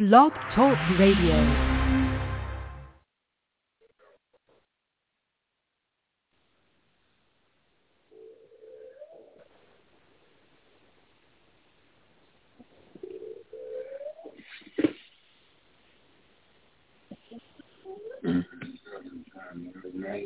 Blog Talk Radio. Nice.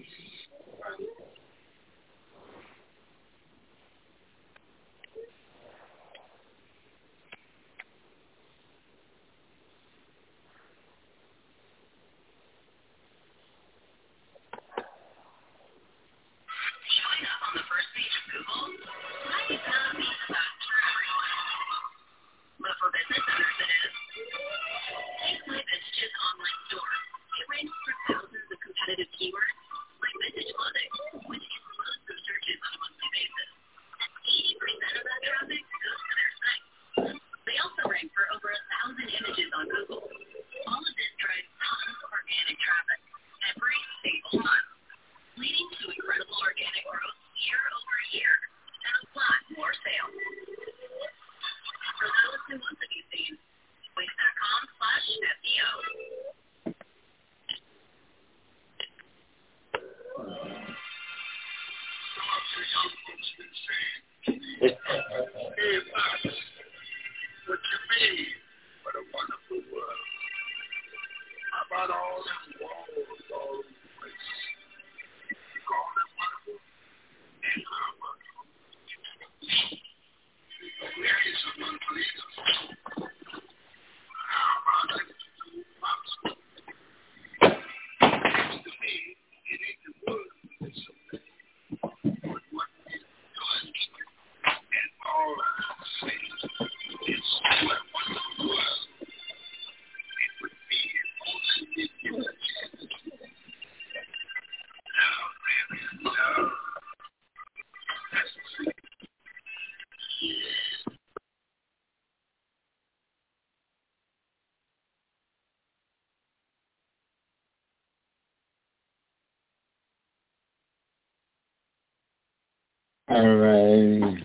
All right.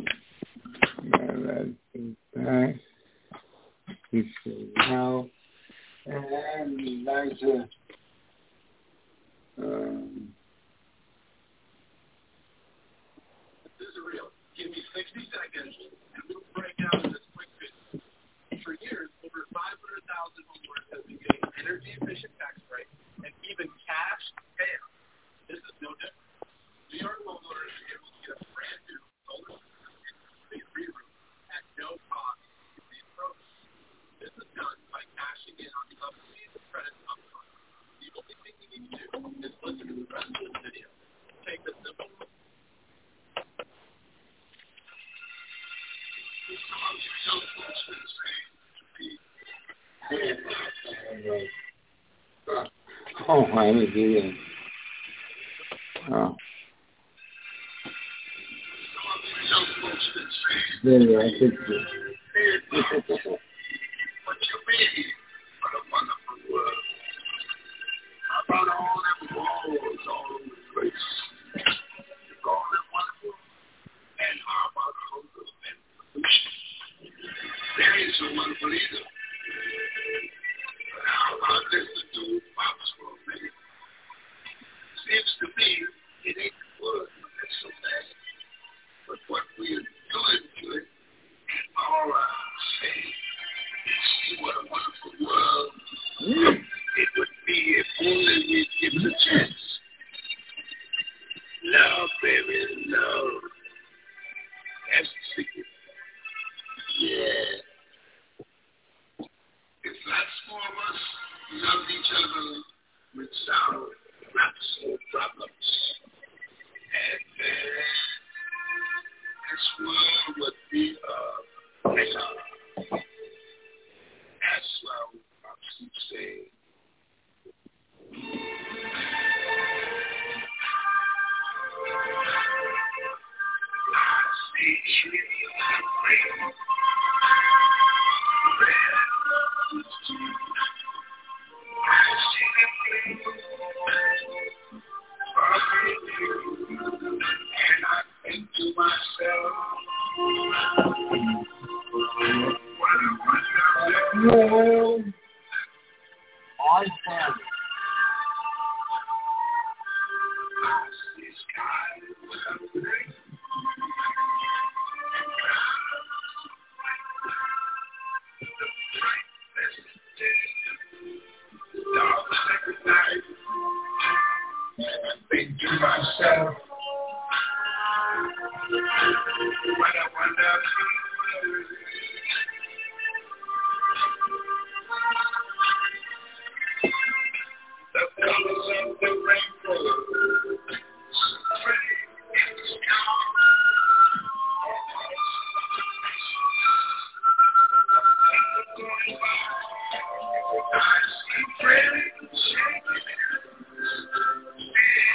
Let's do that. We see now. And we'd like to This is real. Give me 60 seconds and we'll break down this quick video. For years, over 500,000 homeowners have been getting energy-efficient tax breaks and even cash payouts. This is no different. New York homeowners are able to get a brand new solar system re-roof at no cost to these programs. This is done by cashing in on subsidies and credits upfront. The only thing you need to do is listen to the rest of this video. Take the simple route. Oh, let me do that. Oh. There, I think so. What you mean? What a wonderful world. How about all them walls all over the place? You call them wonderful? And how about hunger and pollution? There ain't so wonderful either. But how about this to do with Pops for a minute? Seems to me it ain't the word that's so bad. But what we are doing to it, and all I say is see what a wonderful world it would be if only we'd give it a chance. Love, baby, love. That's the secret. Yeah. If lots more of us loved each other without lots of problems, and this world would be a better. That's why we keep saying. I see you in my brain. And I think to myself, what a wonderful On family. Think to myself, what a wonderful world. The colors of the rainbow, pretty in the sky. Going by, I see friends shaking hands.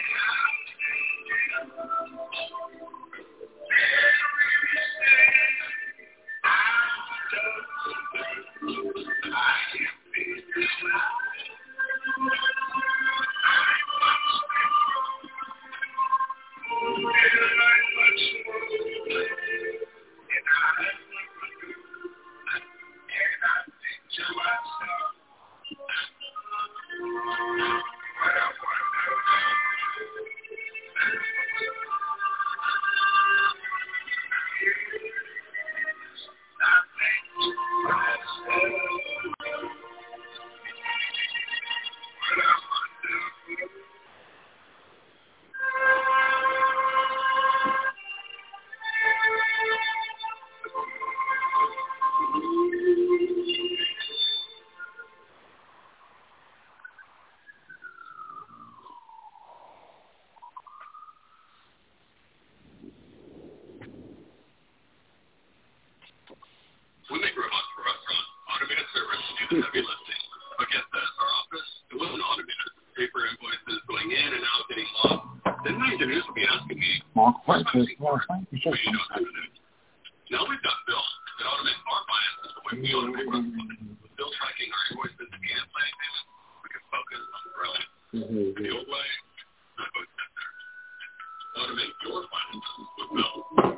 When they grow up for restaurant, automated service do the heavy lifting. But get this, our office, it wasn't automated. Paper invoices going in and out, getting lost. Then my engineers would be asking me, Mark what's White my says, seat well, for? thank you, Well, just you don't have to do. Now we've got Bill. It automates our finances the way we automate restaurants. With Bill tracking our invoices and planning payments, we can focus on growing. The old way, not going to there. Automate your finances with Bill.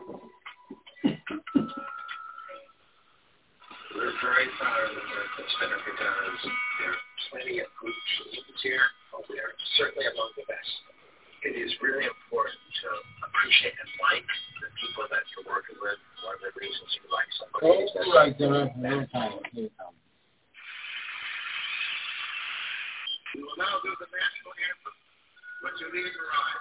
We're very proud of the work that Spinnaker does. There are plenty of groups and teams here. We are certainly among the best. It is really important to appreciate and like the people that you're working with. One of the reasons you like somebody is that right there. Anytime. we will now do the national anthem. Would you leave your eyes?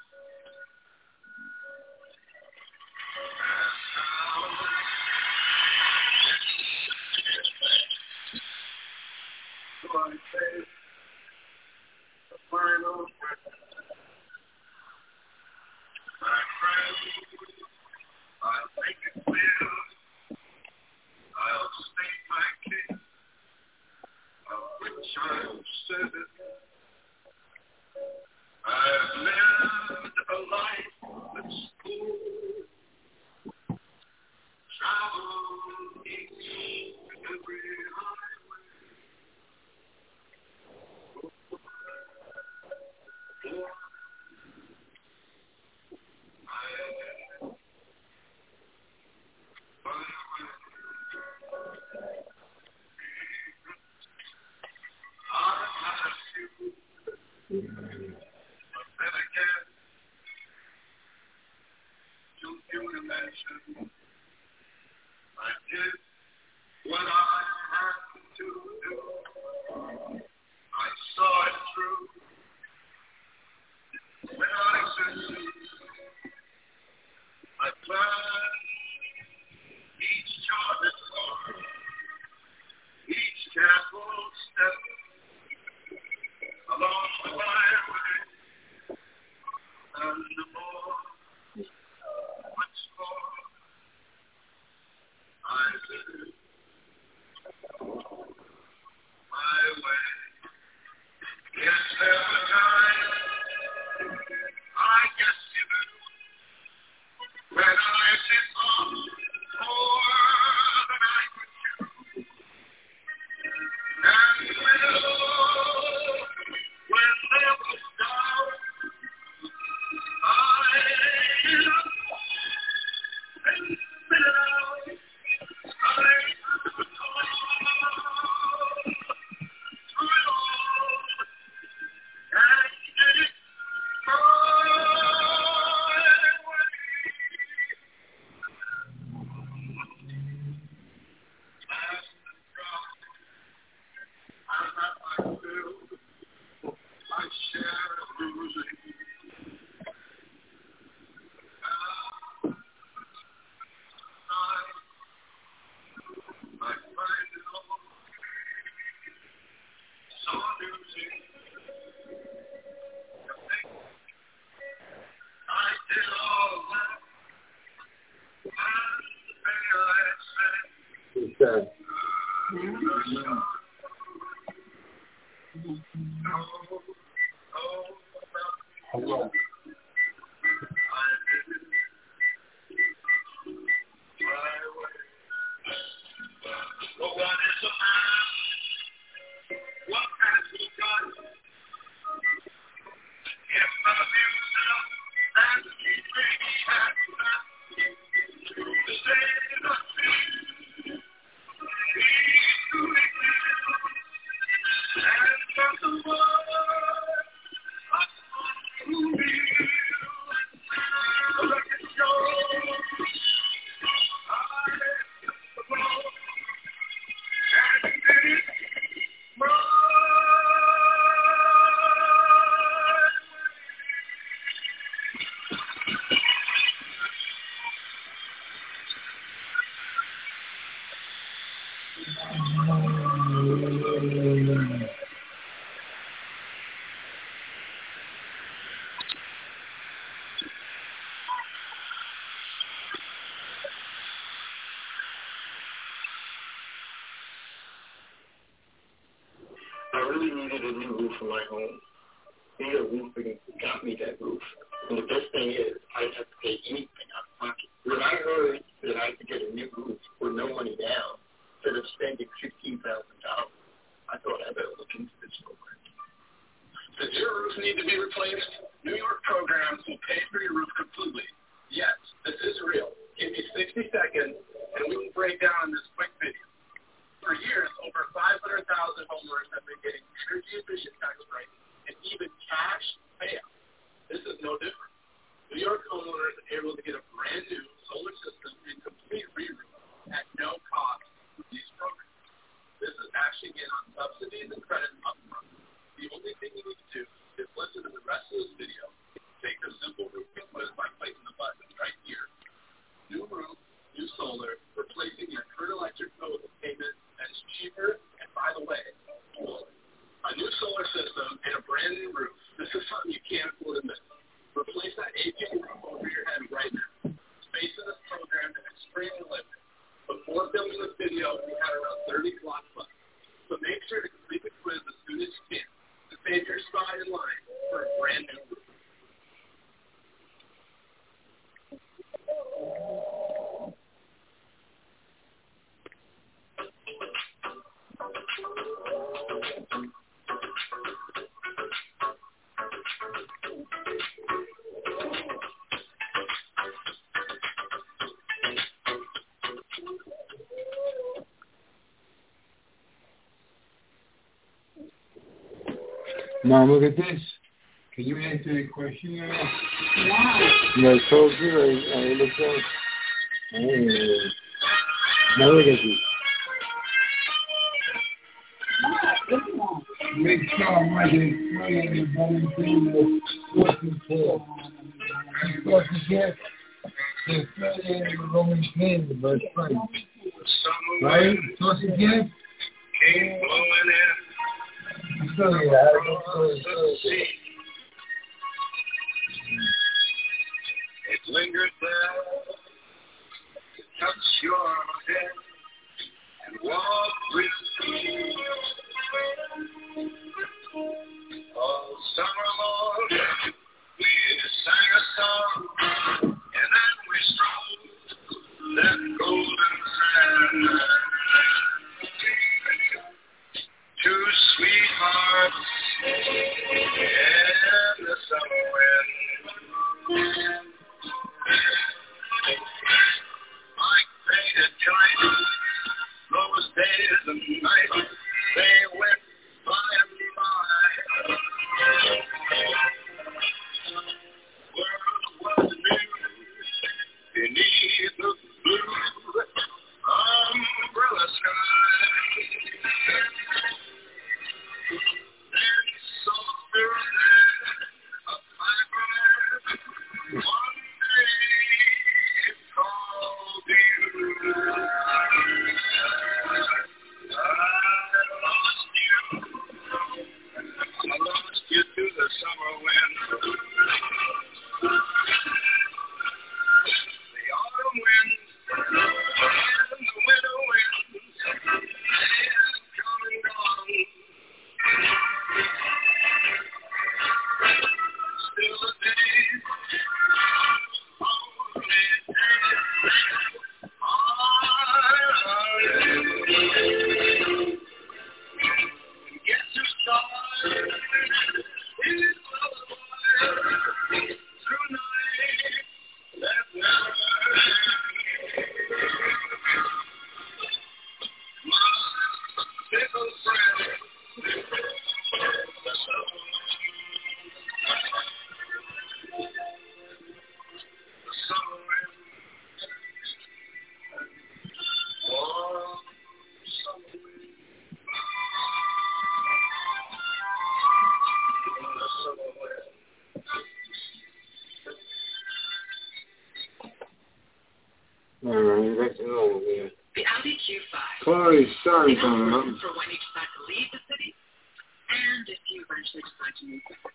I say the final breath. My friend, I'll make it clear. I'll state my case, of which I'm certain. I've lived a life that's full, traveled each and every highway. I did what I had to do. I saw it through. When I succeed, I planned each charted course, each careful step along the byway, and the more, much more, I did my way. Yes, there were times, I guess you knew, when I did more than I could do. And when Hello. I really needed a new roof for my home. Being a roofing got me that roof. And the best thing is, I didn't have to pay anything out of pocket. When I heard that I could get a new roof with no money down, instead of spending $15,000, I thought I better look into this program. Does your roof need to be replaced? New York Programs will pay for your roof completely. Yes, this is real. Give me 60 seconds, and we can break down this quick video. For years, over 500,000 homeowners have been getting energy-efficient tax breaks and even cash payouts. This is no different. New York homeowners are able to get a brand-new solar system and complete re-roof at no cost with these programs. This is actually getting on subsidies and credits up front. The only thing you need to do is listen to the rest of this video. Take the simple roofing quiz by placing the button right here. New roof, new solar, replacing your current electric bill with payment that's cheaper, and by the way, a new solar system and a brand new roof. This is something you can't afford to miss. Replace that aching roof over your head right now. Space in this program is extremely limited. Before filming this video, we had around 30 slots left. So make sure to complete the quiz as soon as you can to save your spot in line for a brand new roof. Mom, look at this. Can you answer the question now? Yeah. I told you. I looked up. Now look at this. Make sure I'm ready for the volunteer working for. Because again, the Friday in the Roman name, the verse 5. Right? Toss again. Came blowing in. So, yeah, it lingered there to touch your head and walk with me. All summer long, we sang a song, and then we strolled that golden sand. Two sweethearts in the summer wind, like faded kites, those days and nights, they went by and by. World was new beneath the blue umbrella sky. The Audi Q5. Chloe, sorry, for when you decide to leave the city, and if you eventually decide to move back.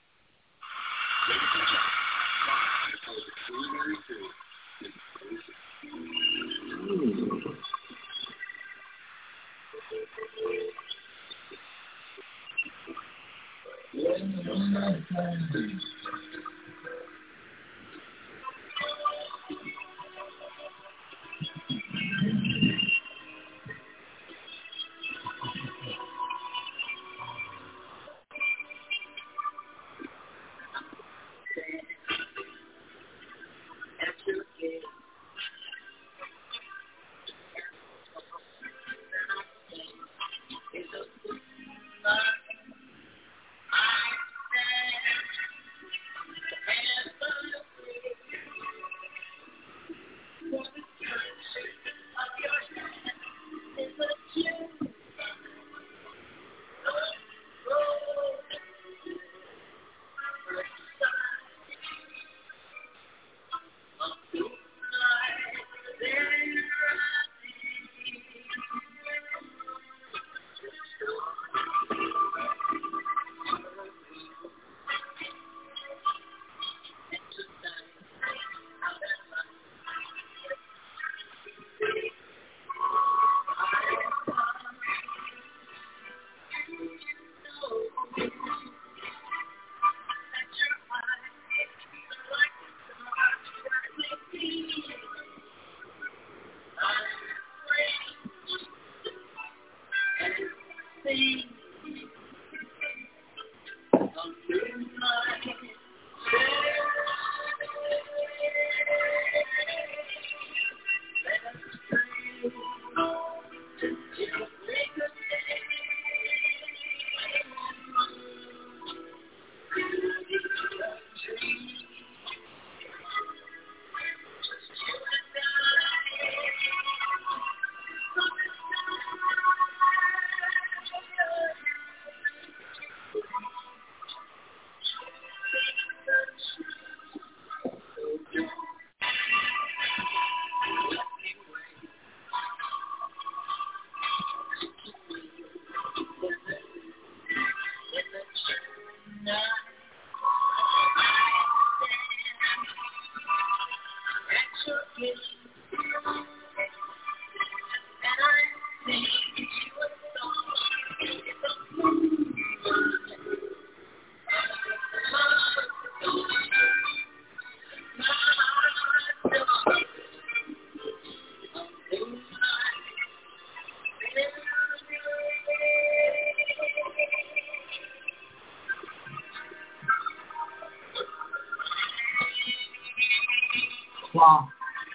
Wow.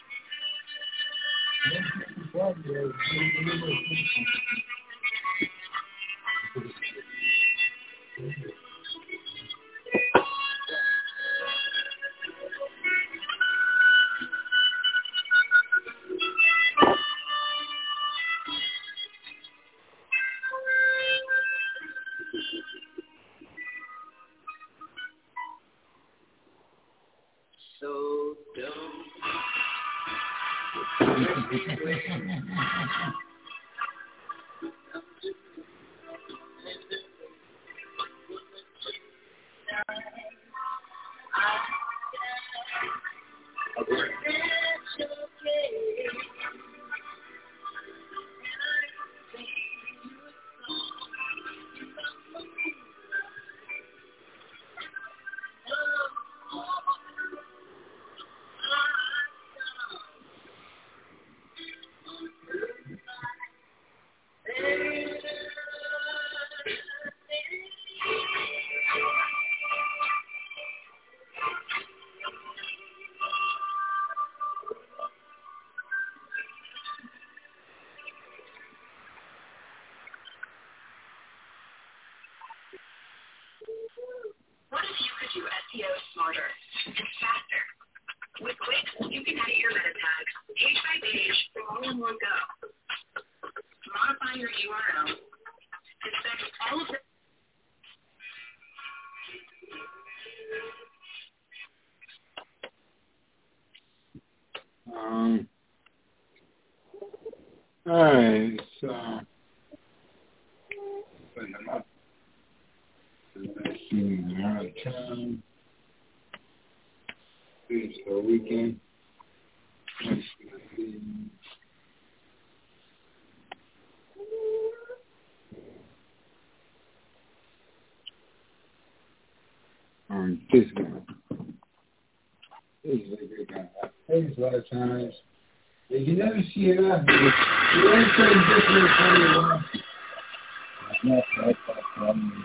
So don't What if you could do SEO smarter and faster? With Wix, you can edit your meta tags page by page, all in one go. Modify your URL and send all of the Alright, so putting them up. Let's see, out of town. It's the weekend. Let's see. This one. This is a good guy. I've played a lot of times. You never see it out here. You ain't saying different from anyone. That's not that problem.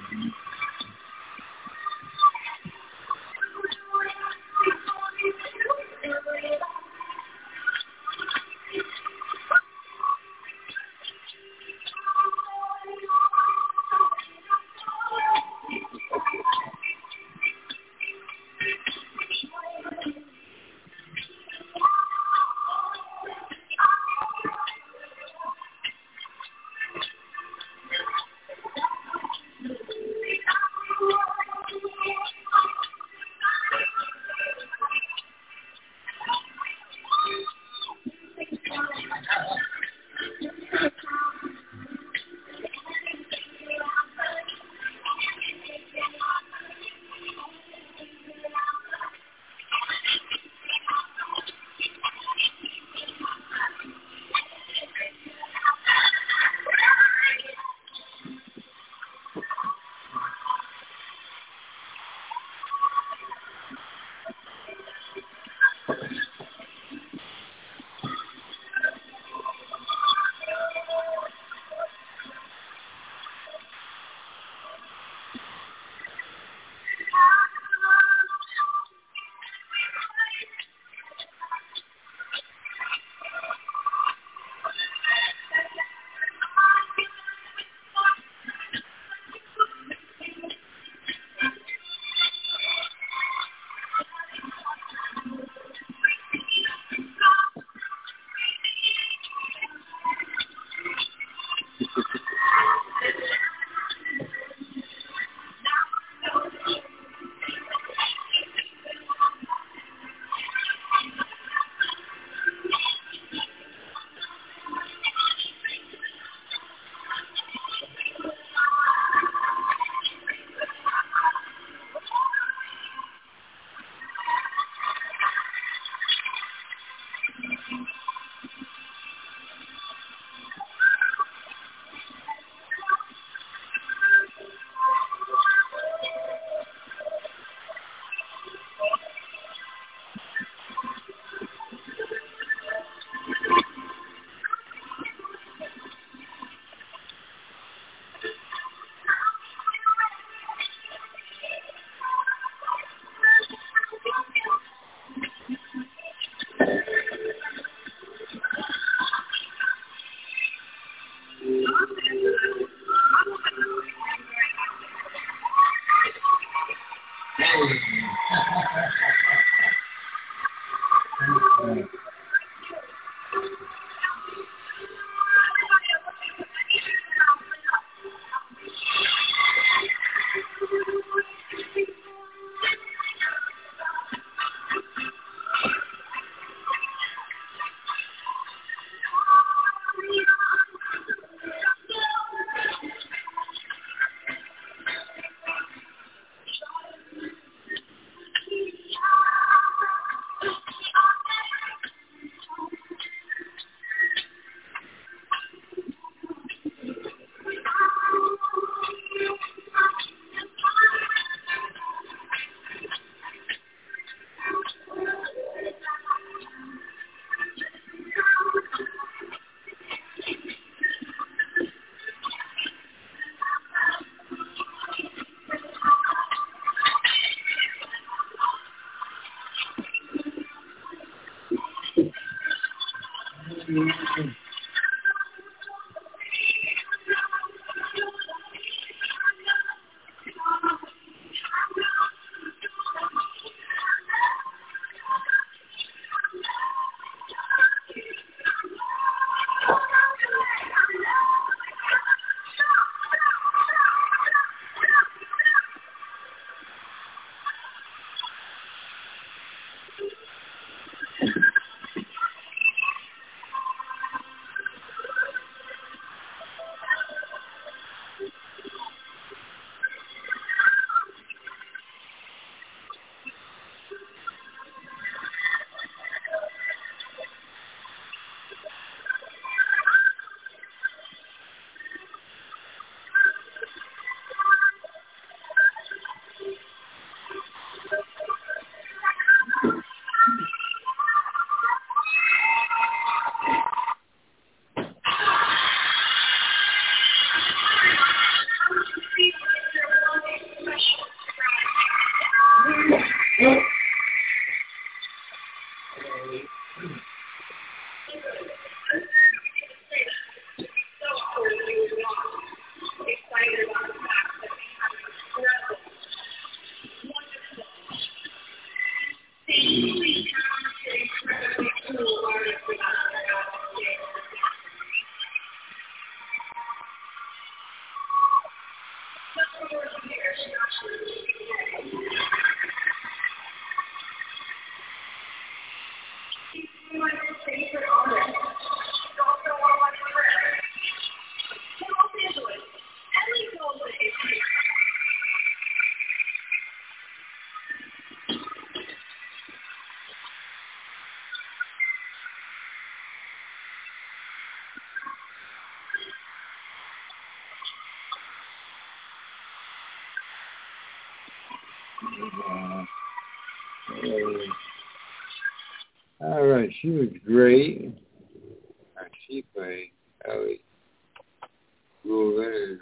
All right, she was great. And she played Ellie Goulding.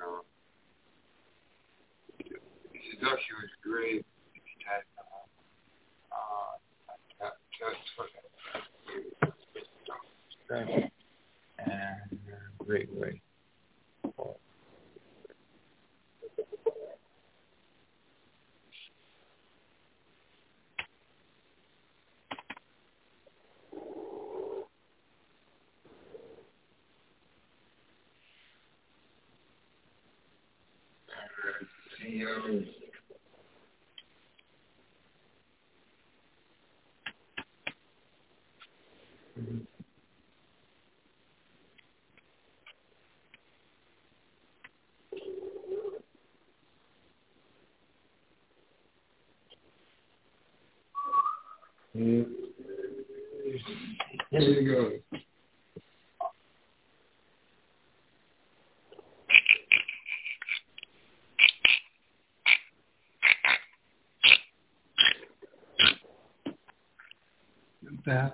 She thought she was great. And great way. Here you go. That.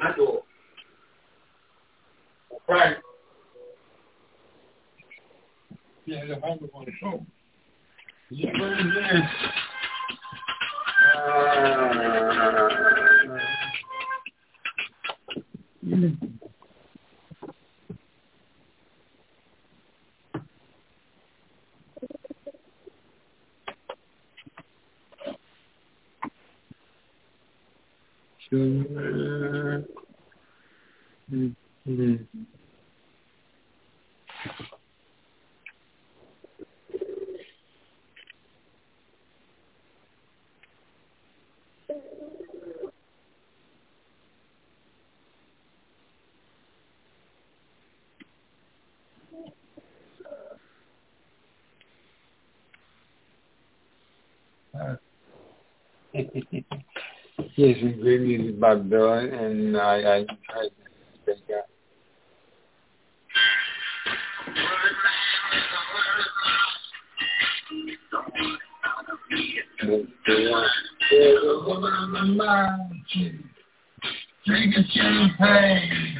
Right. Yeah, the hunger on the show. Yeah, very good. Yes, some great music by Bill, and I tried to take that. There's a woman on the mountain, drinking champagne.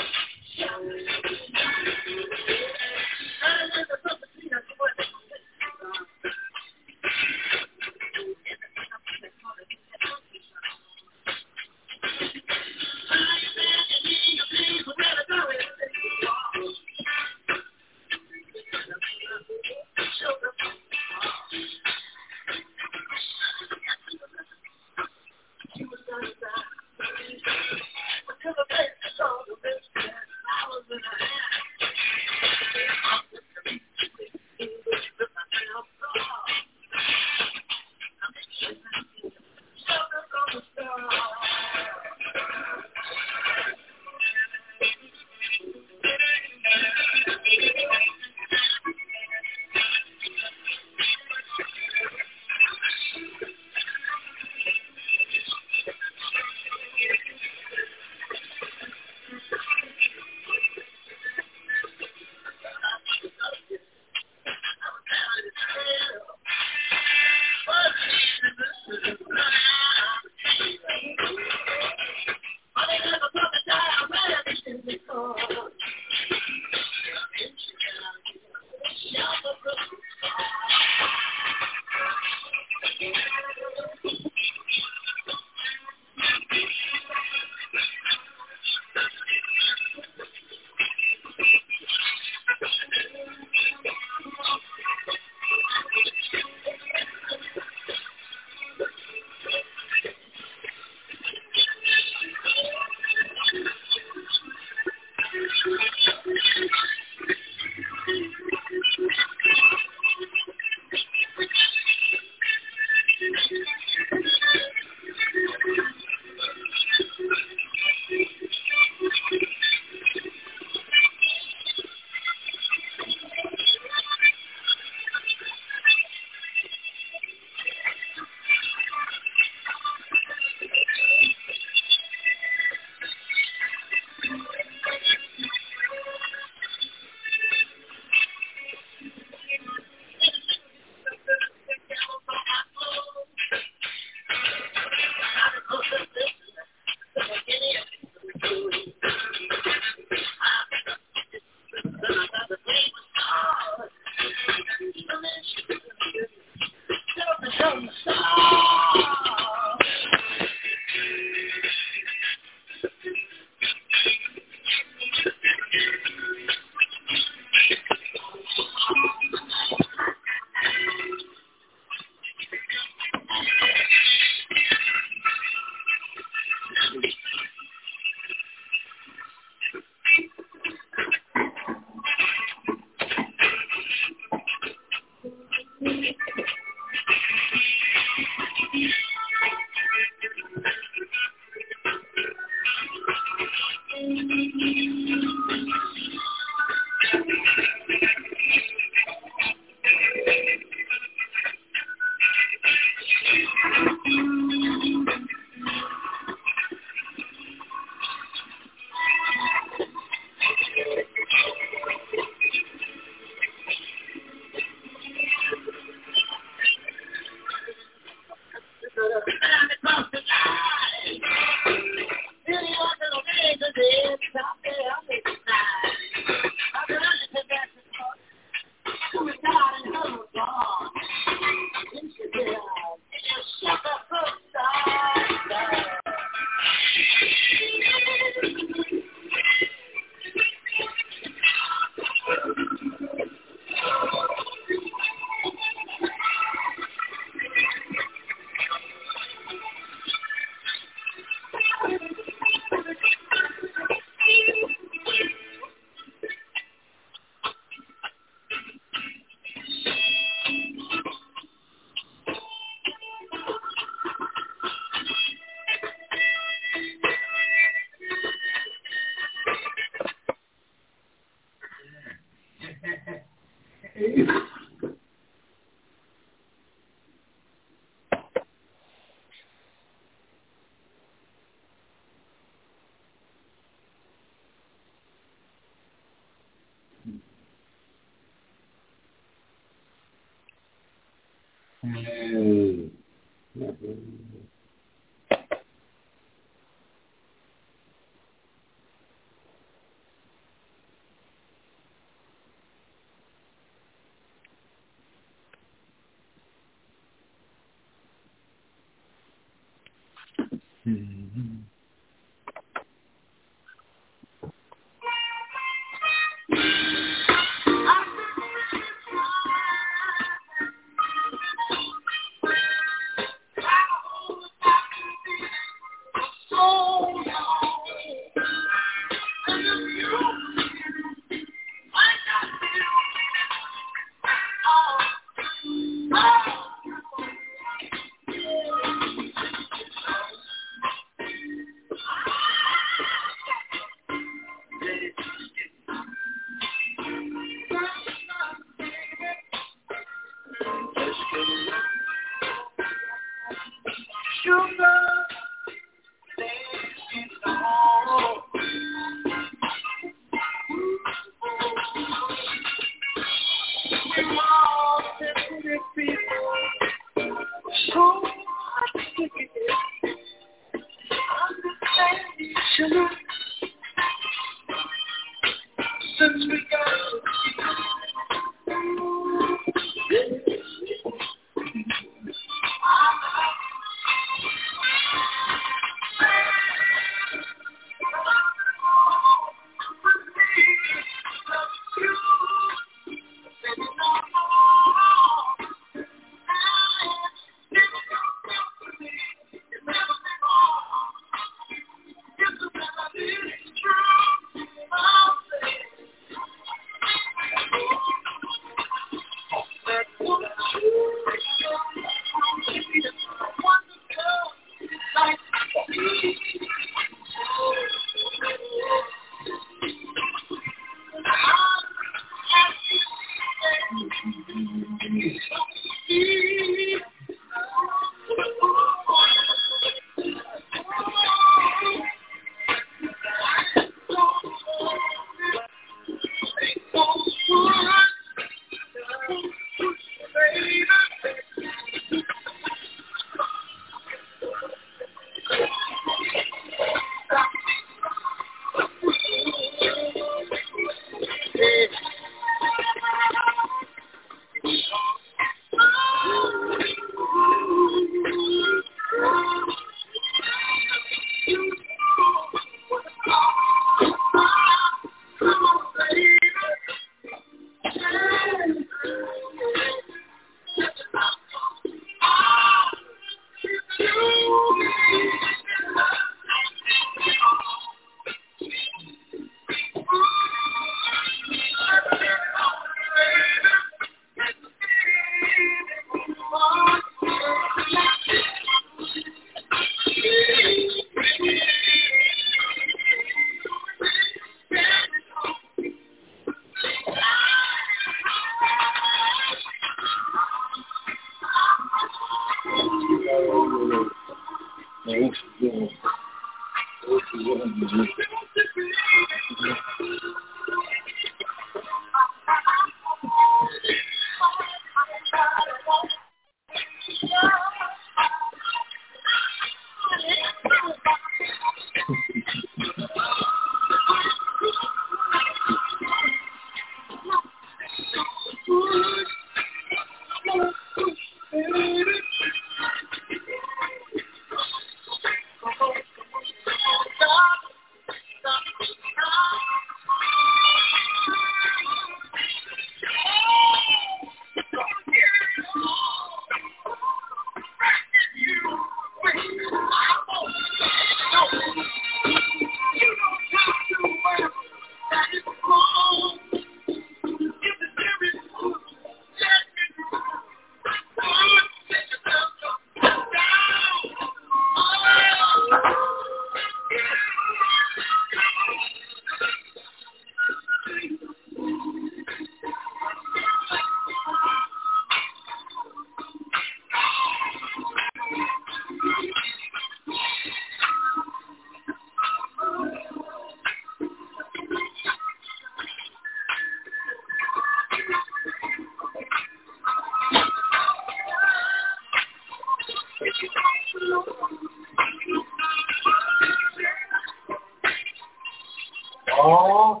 Oh,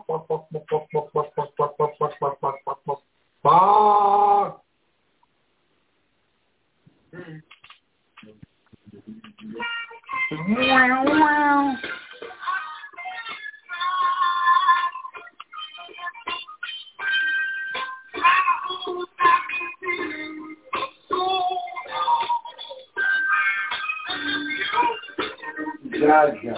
wow. Jaja.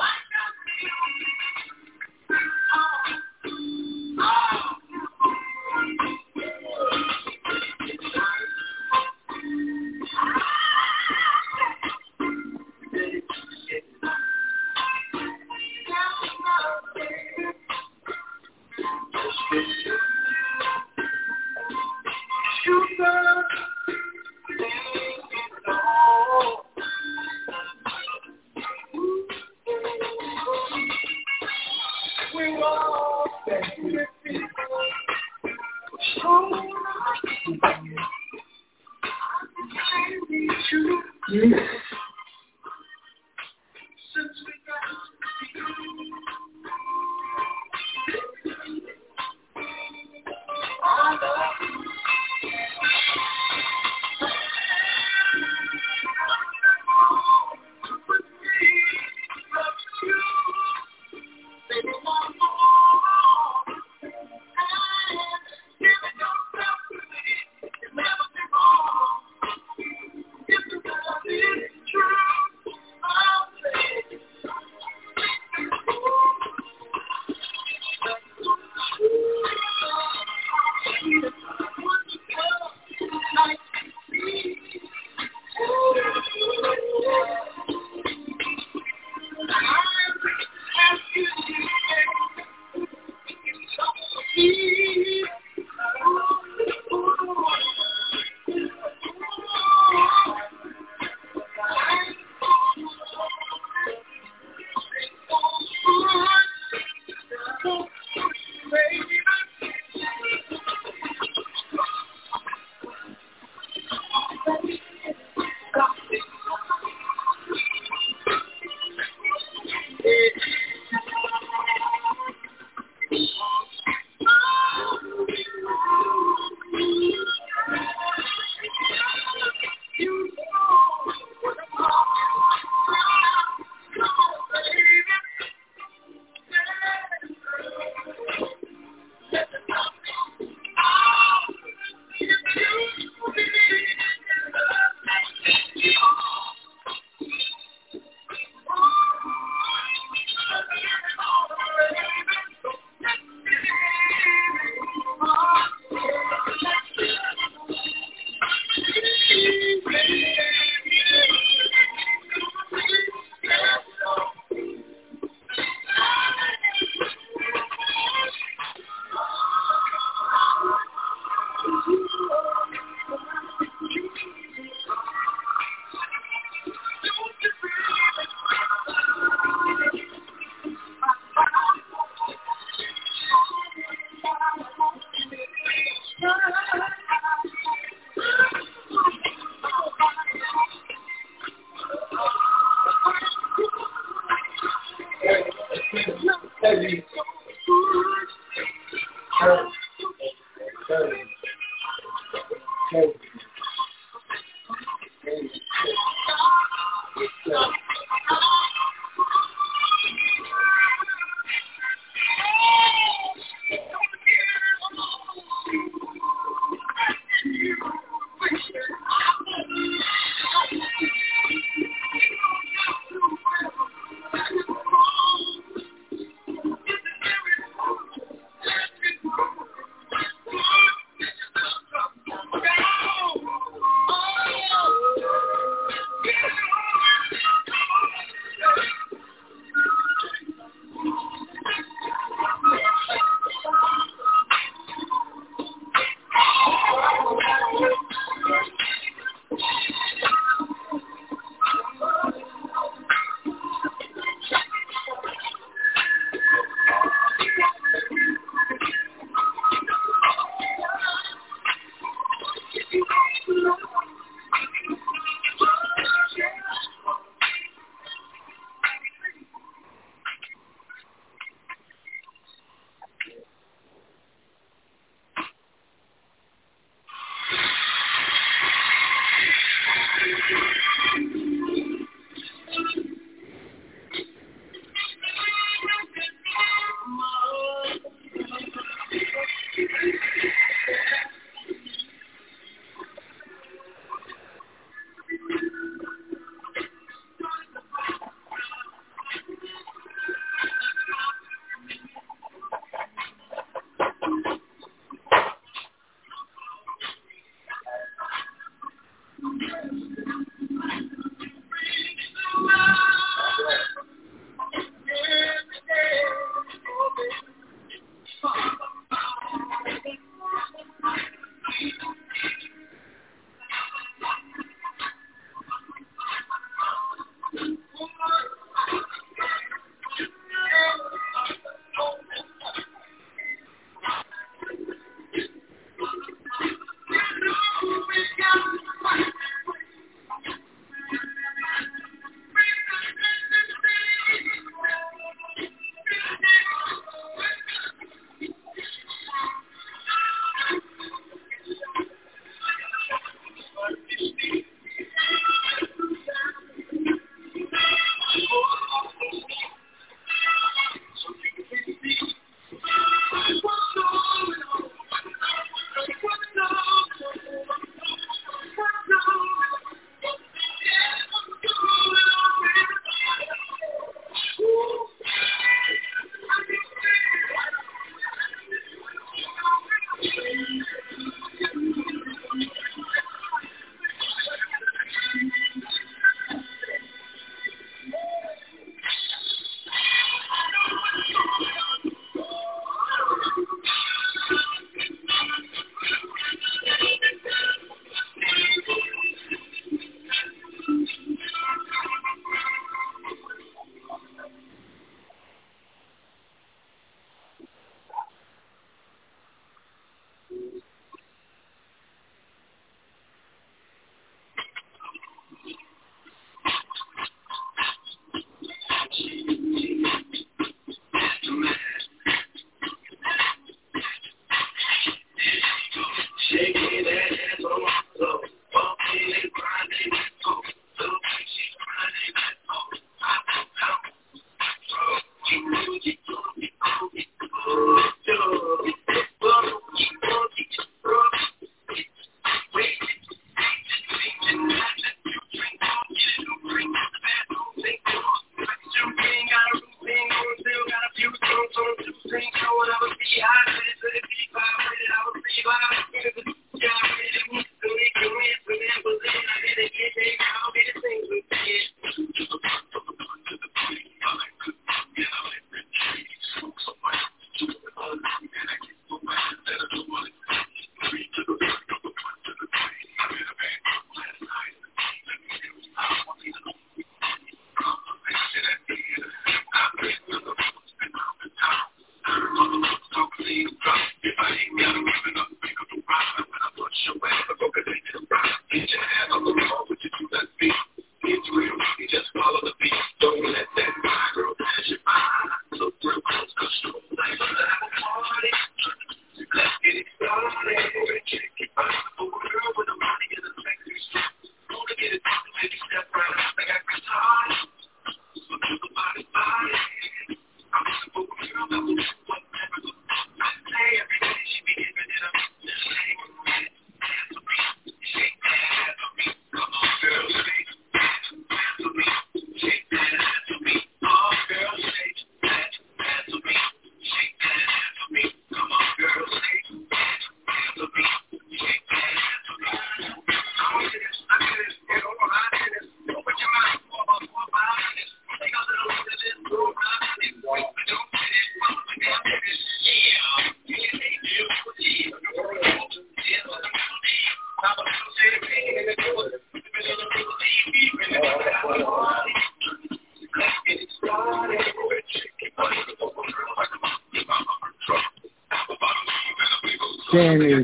Danny.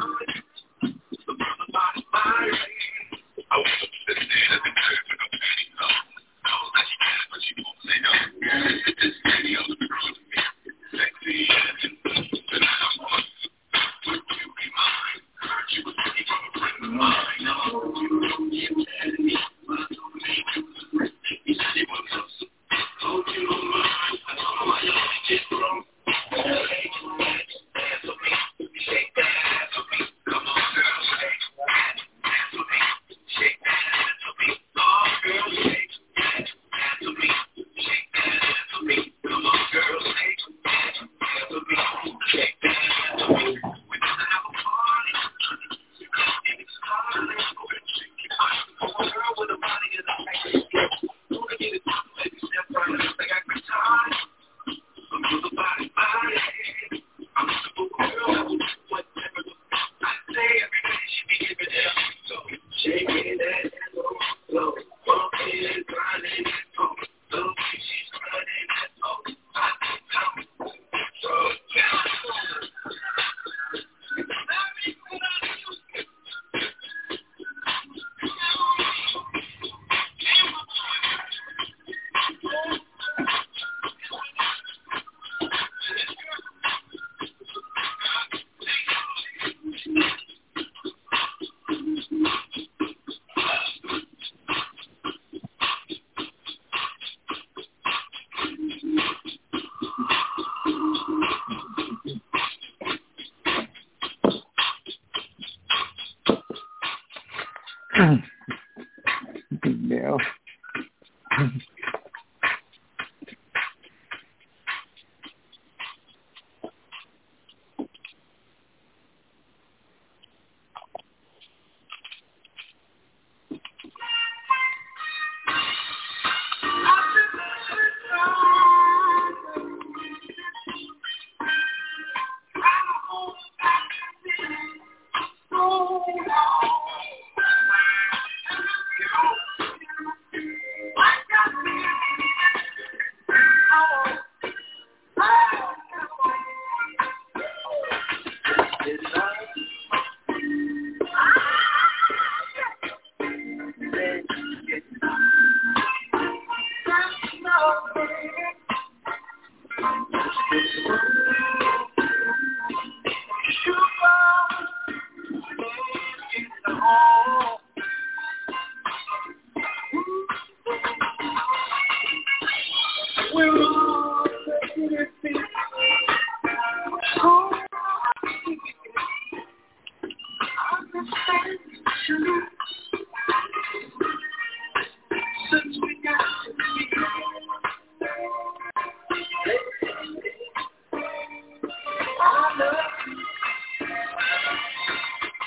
Yeah.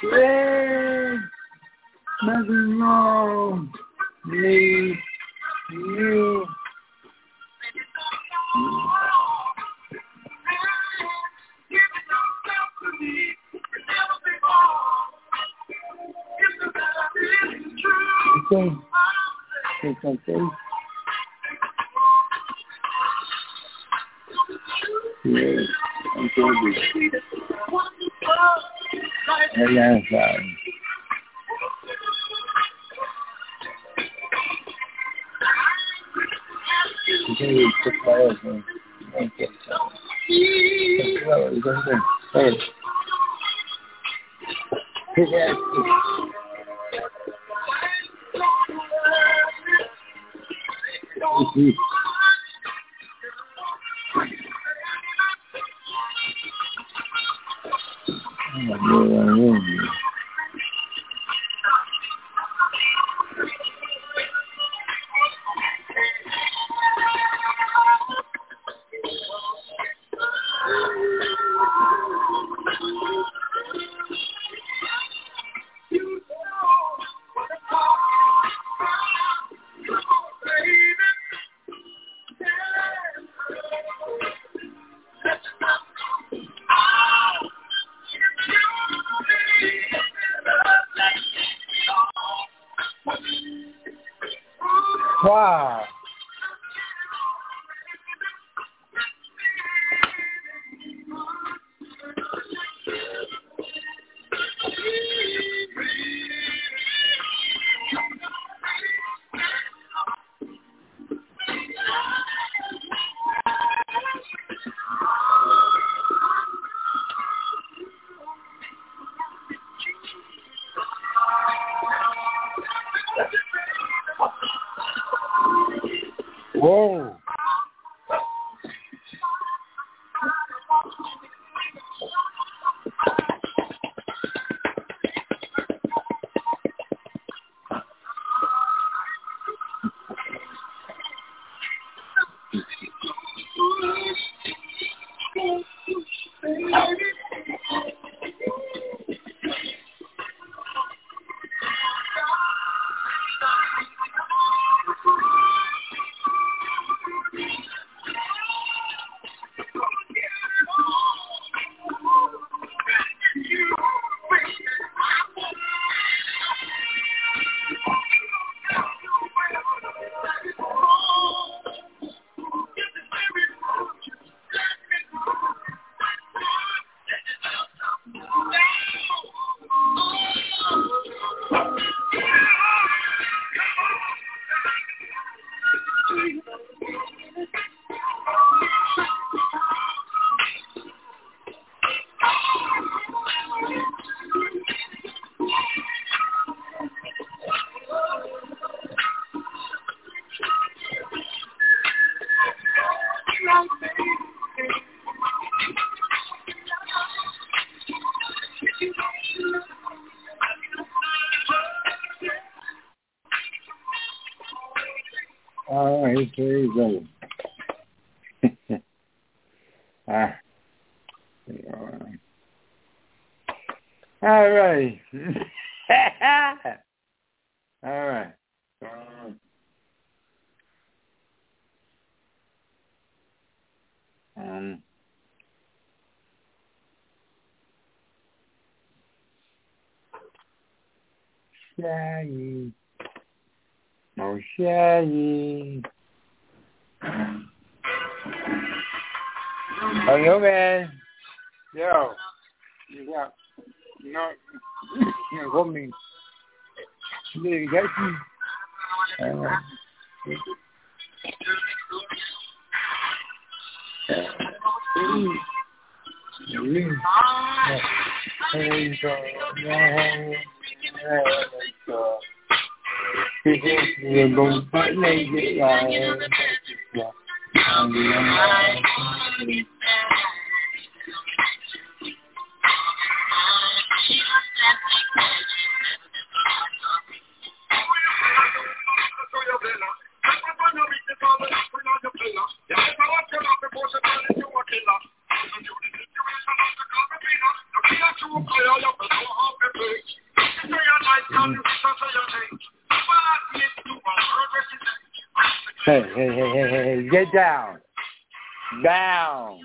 Yeah, nothing wrong. Me, you. Okay. It's okay. Yeah, I'm going to be. Yeah, sorry. Okay, it's okay. Okay, wow. Whoa. All right, here you go. All right. All right. Shaggy. Oh, Shaggy. Hello, man. Yo. Yeah. No. You got me. You got me. Hey, get down. Down.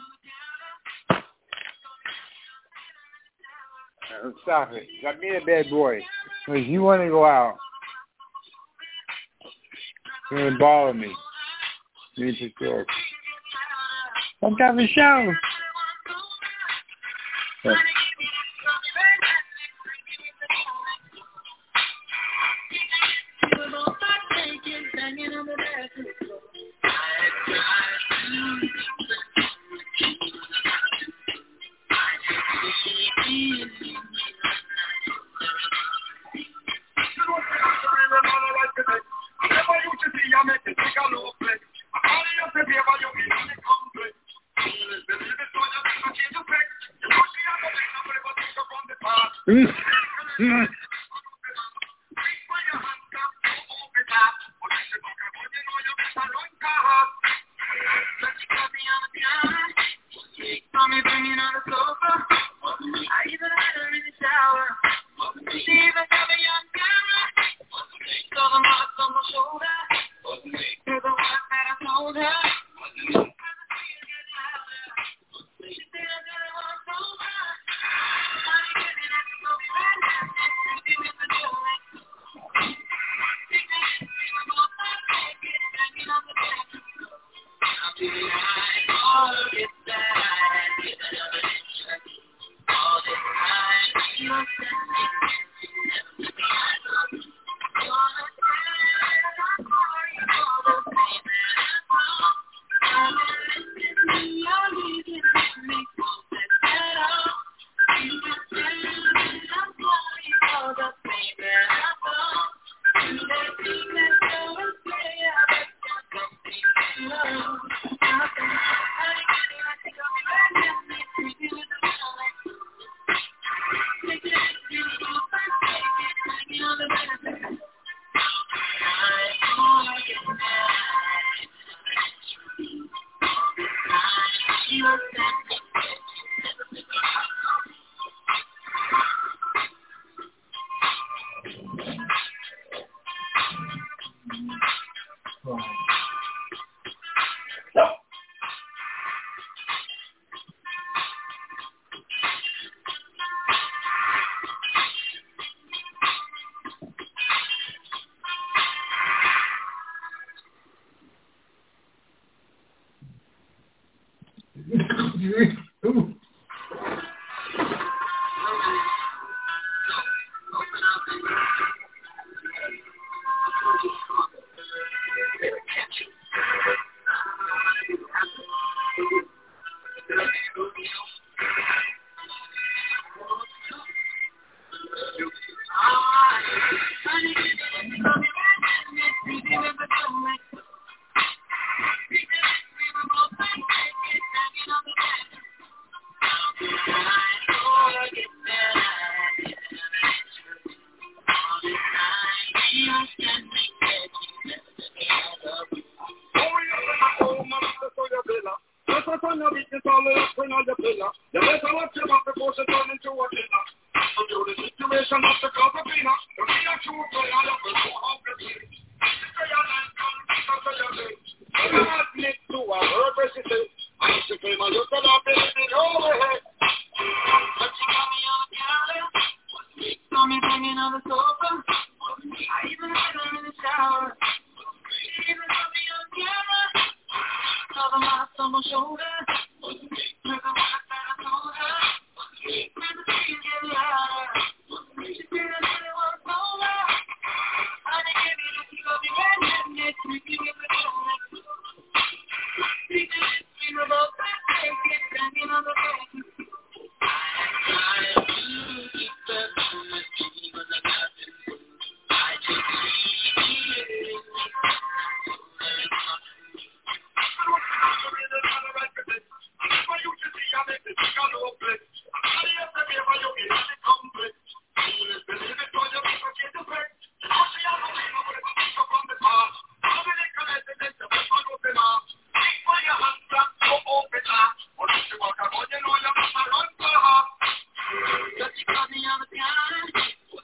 Stop it. Stop being a bad boy. If you want to go out, you're going to bother me. You need to talk. I'm having a shower. Yeah.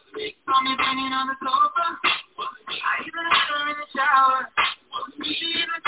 On the sofa, I even had her in the shower. She even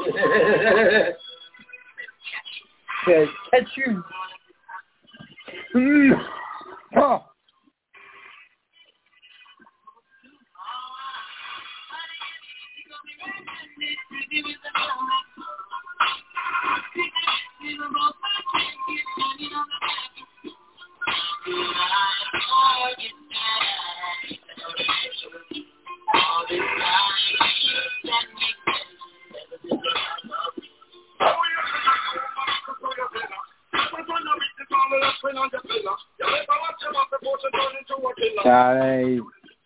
Says, catch you. Oh. Sorry.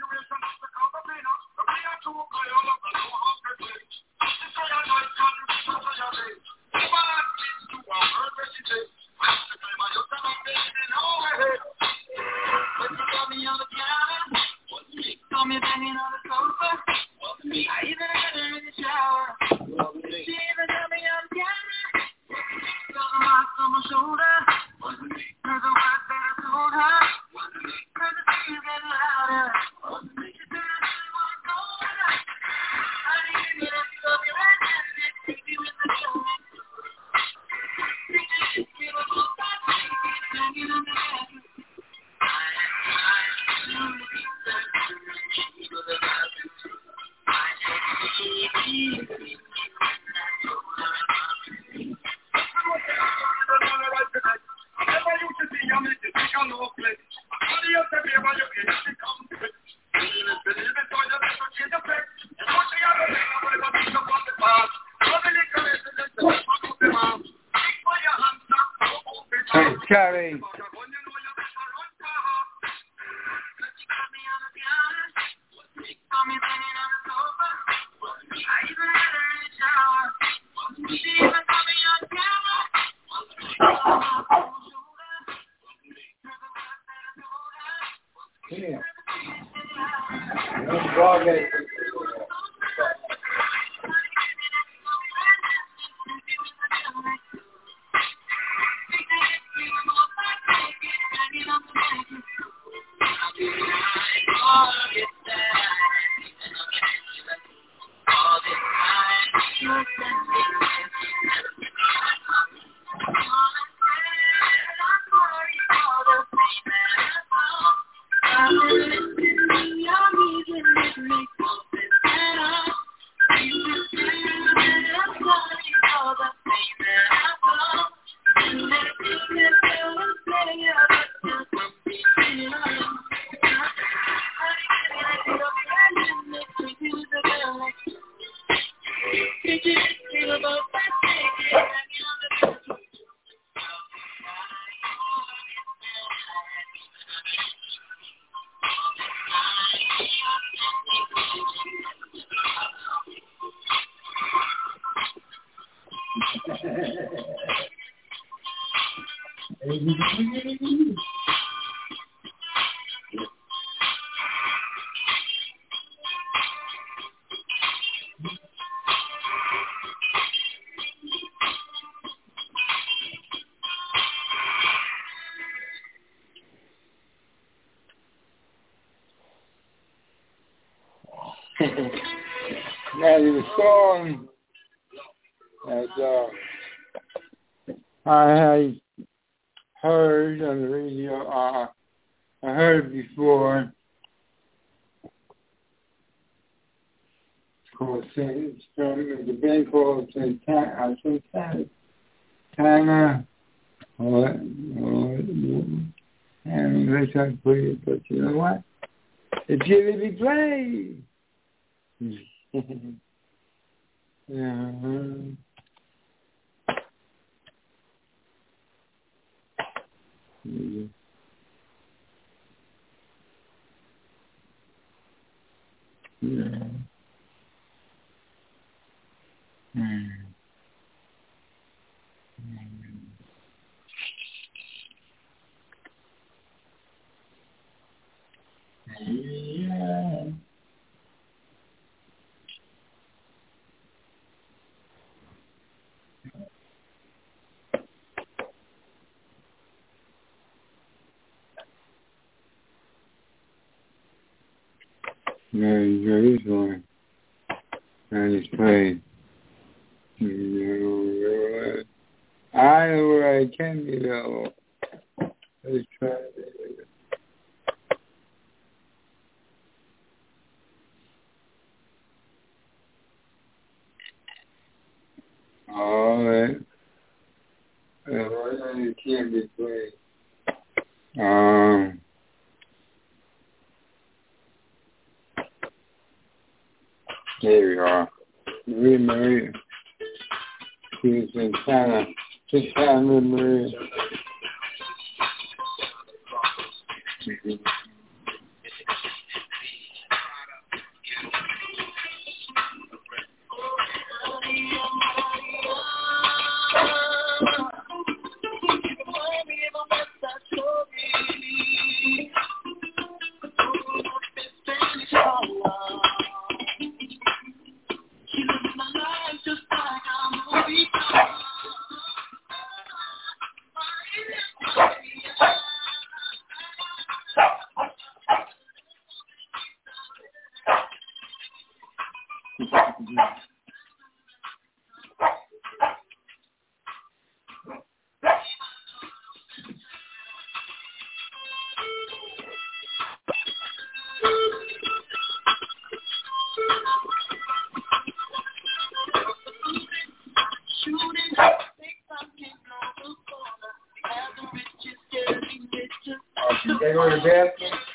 Sorry. Yeah. Now the song that I had heard on the radio, I heard before. It's called it's from the band called Santana. And they try to put it, but you know what? It's going to be played. Yeah. There is one. I just played. I know where I can be though. Let's try it. All right. It can't be played. Here we are. Marie. She was in China. Just China with Marie. They go to bed.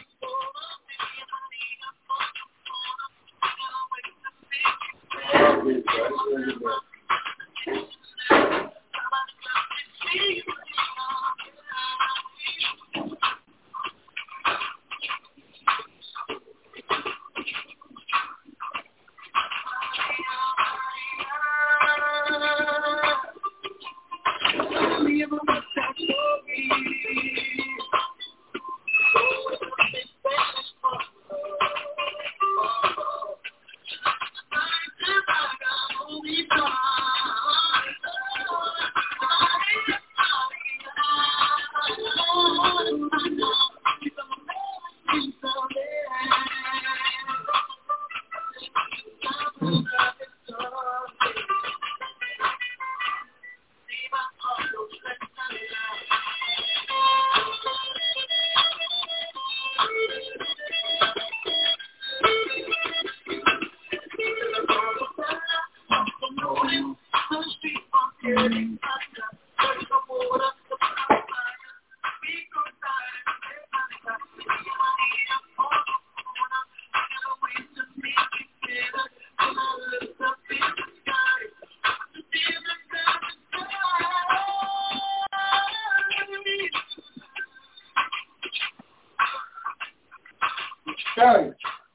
Sorry.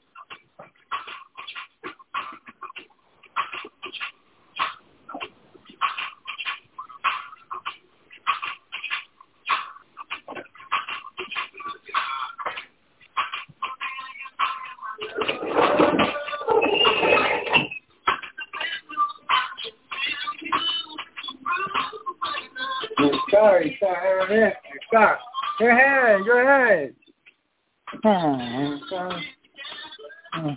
Sorry. Stop. Go ahead. Oh, sorry. Oh.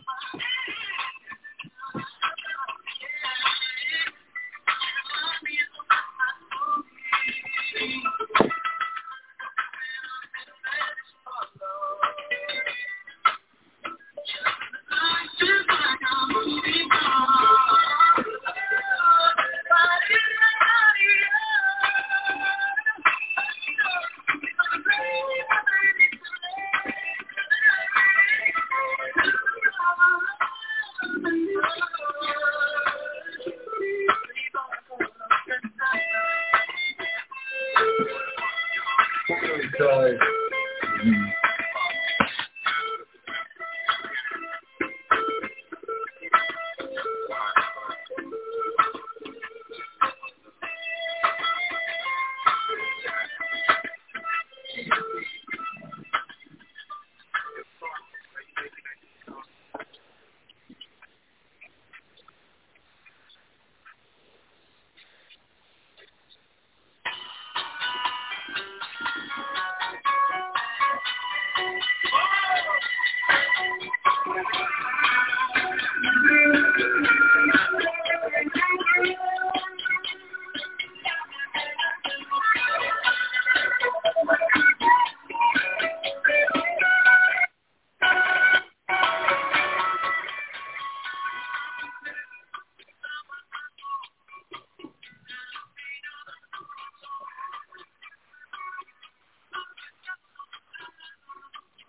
Sorry.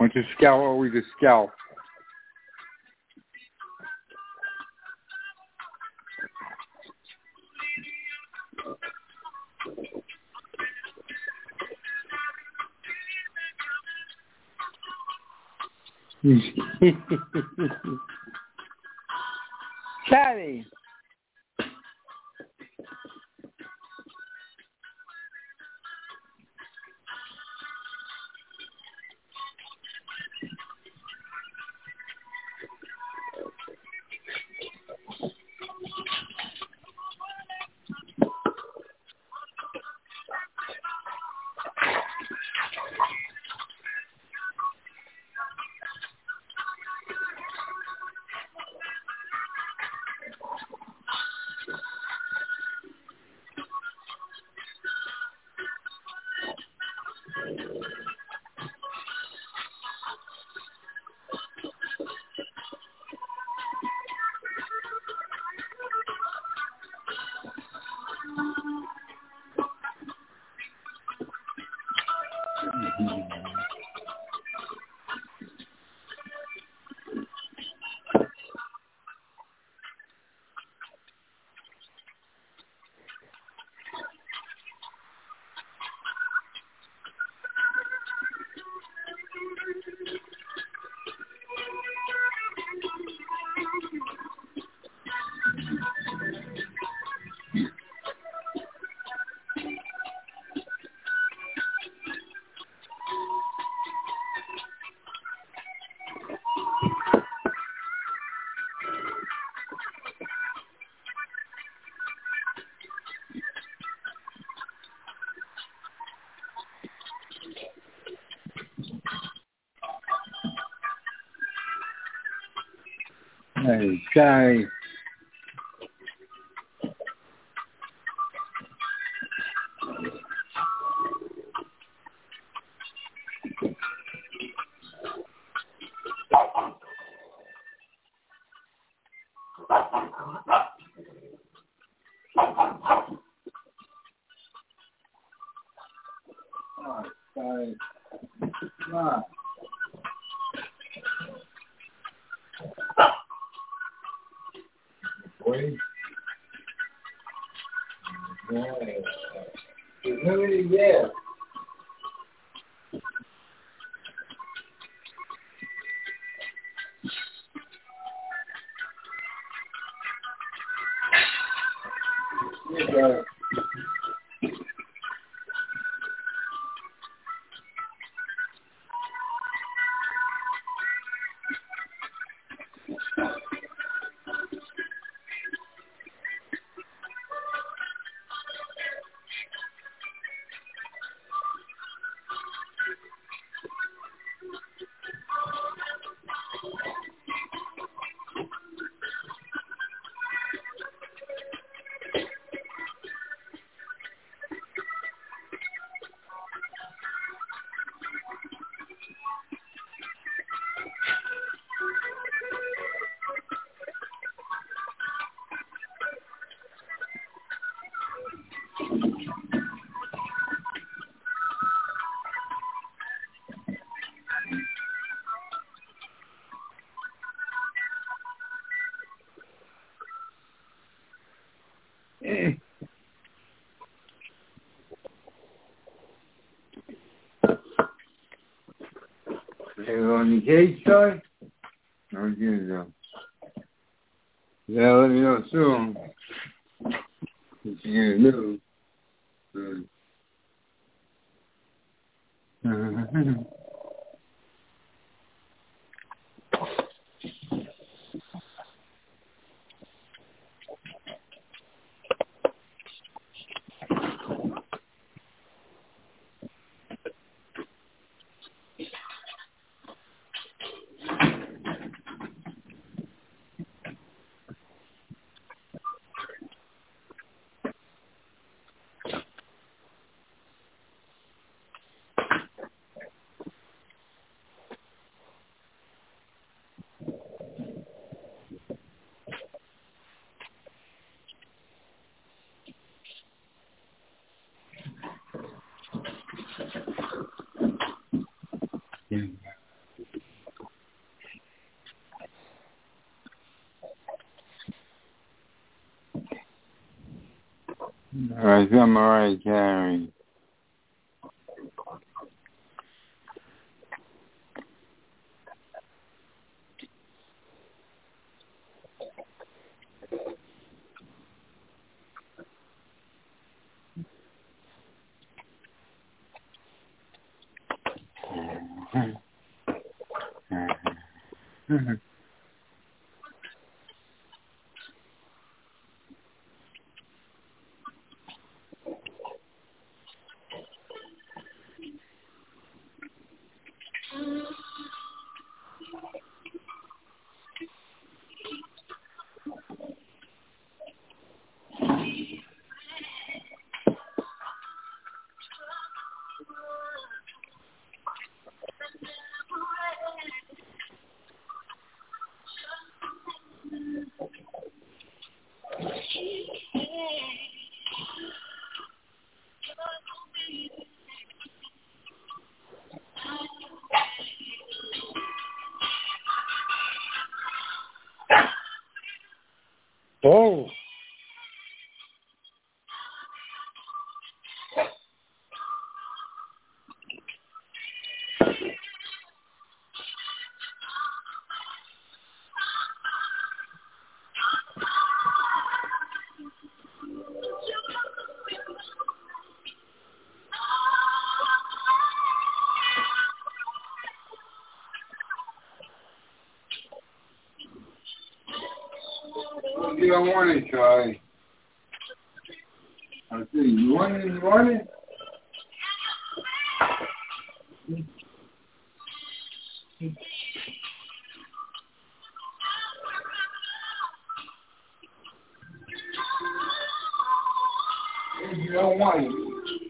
Want to scout or we could scout? Chatty. Hey, guy. On the case side? Or you yeah, let me know soon. What you gonna do? What's up, Mariah Carey? Oh. You don't want it, Charlie. I see. You want it? You want it? You don't want it.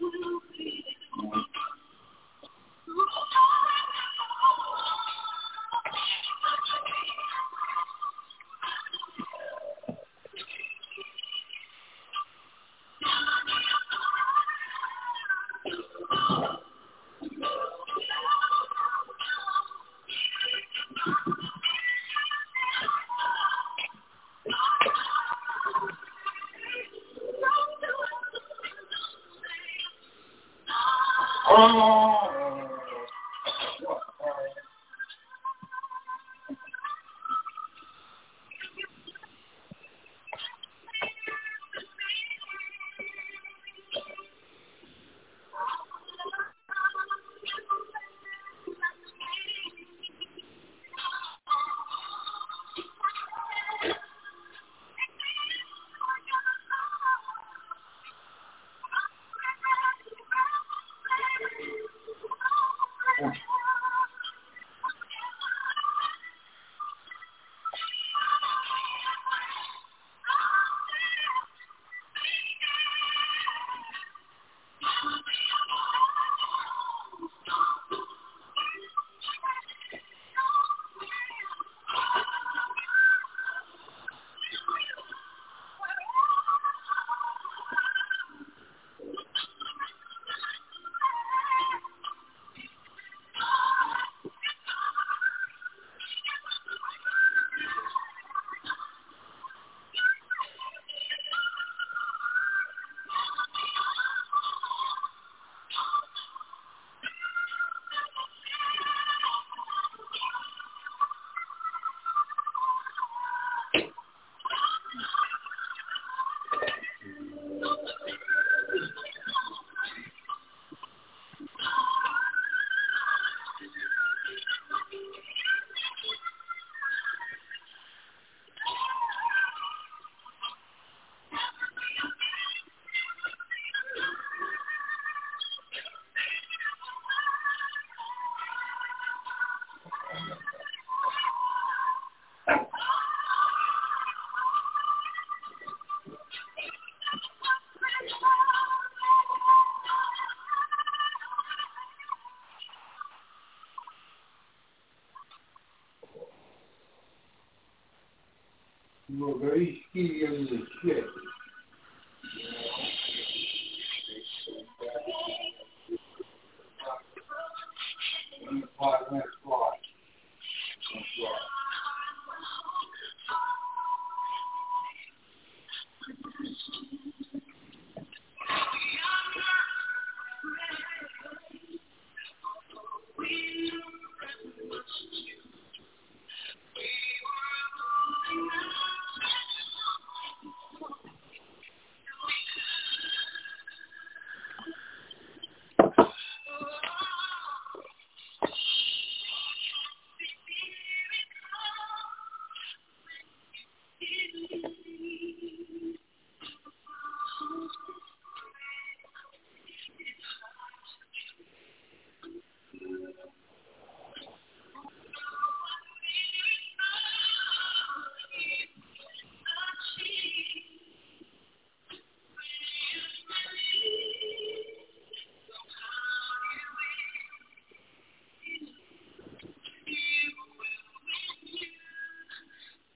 You were very skinny in the shit.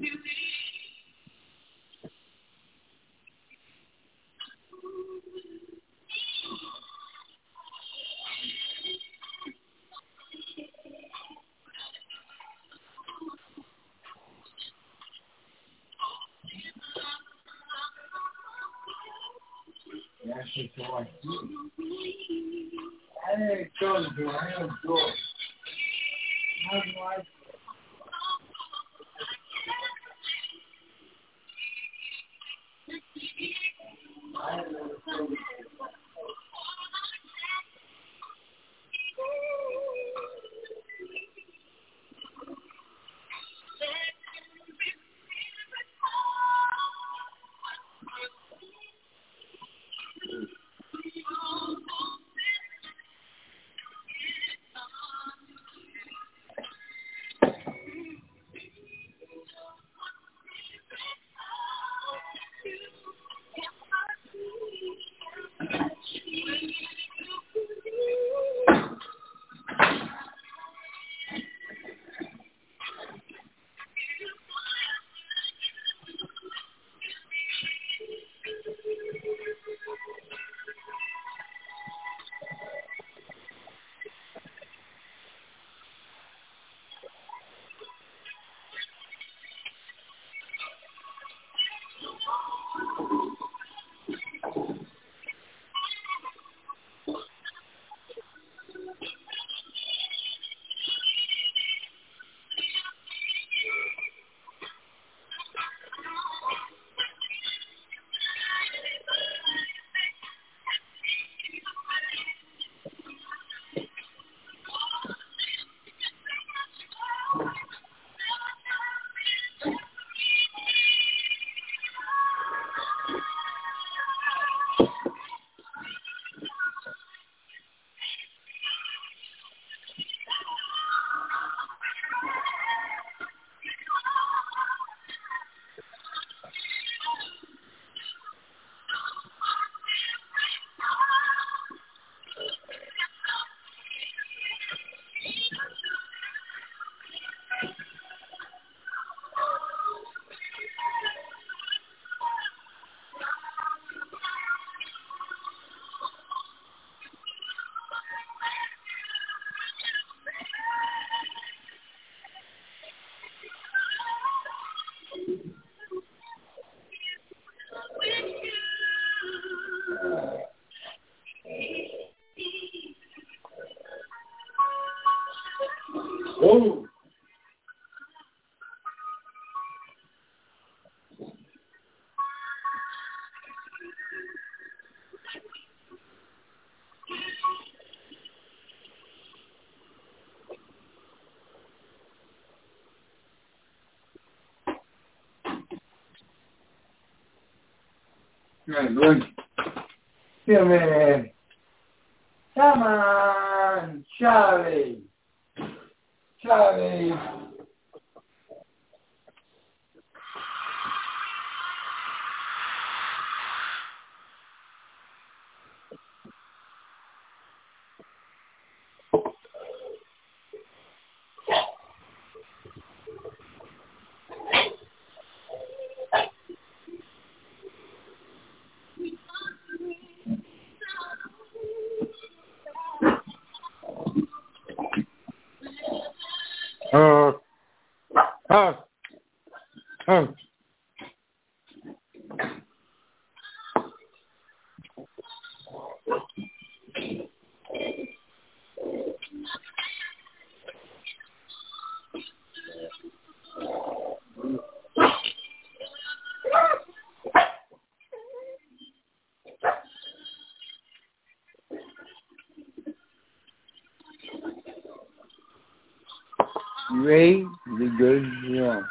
That's just how I feel. I ain't telling you, I am George. How do I feel? I never feel it. Oh. Right, good. Come in. Come on, Charlie. Charlie. Ray the good drum.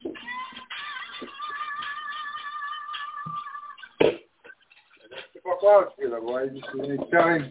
Попал сюда, boy. It's coming.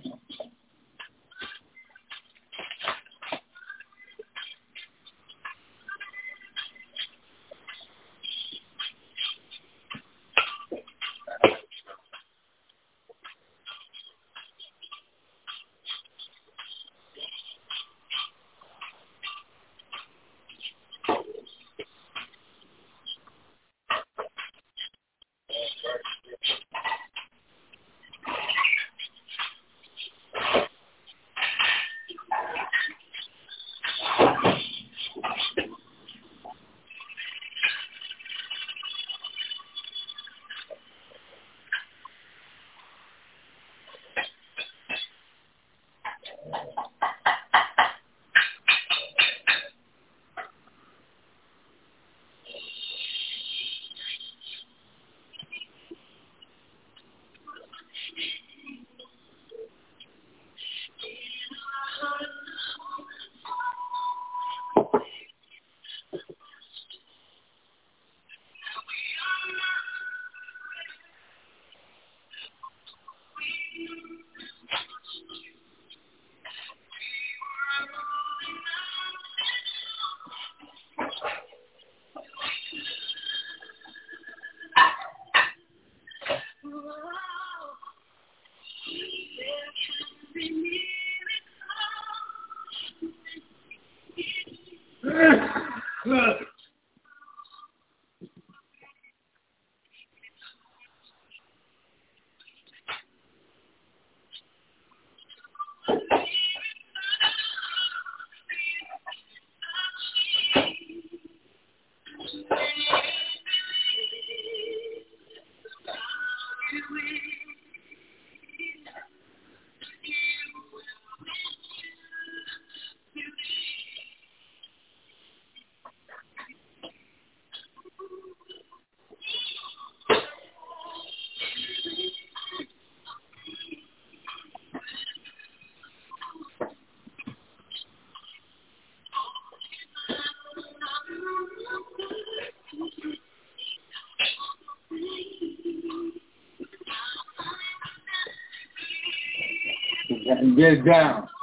Get down.